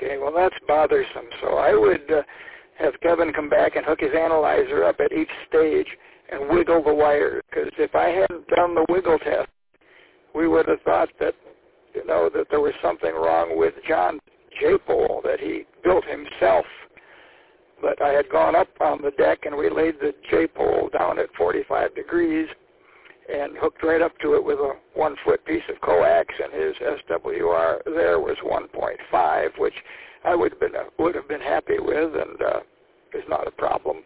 Okay, well, that's bothersome. So I would have Kevin come back and hook his analyzer up at each stage and wiggle the wires, because if I hadn't done the wiggle test, we would have thought that, that there was something wrong with John's J-pole that he built himself. But I had gone up on the deck and we laid the J-pole down at 45 degrees and hooked right up to it with a 1-foot piece of coax, and his SWR there was 1.5, which I would have been happy with, and is not a problem.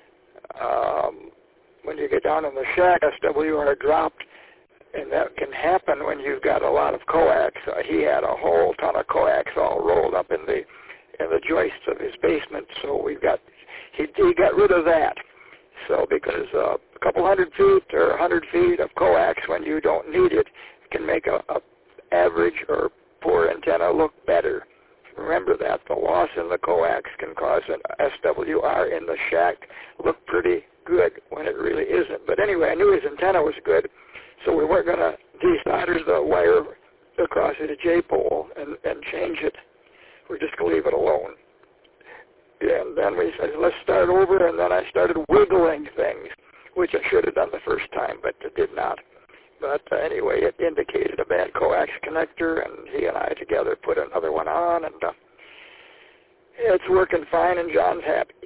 When you get down in the shack, SWR dropped, and that can happen when you've got a lot of coax. He had a whole ton of coax all rolled up in the joists of his basement, so he got rid of that. So because a couple 100 feet or 100 feet of coax when you don't need it can make a average or poor antenna look better. Remember that. The loss in the coax can cause an SWR in the shack look pretty good when it really isn't. But anyway, I knew his antenna was good, so we weren't going to desolder the wire across his J-pole and change it. We're just going to leave it alone. And then we said, let's start over, and then I started wiggling things, which I should have done the first time, but it did not. But anyway, it indicated a bad coax connector, and he and I together put another one on, and it's working fine, and John's happy.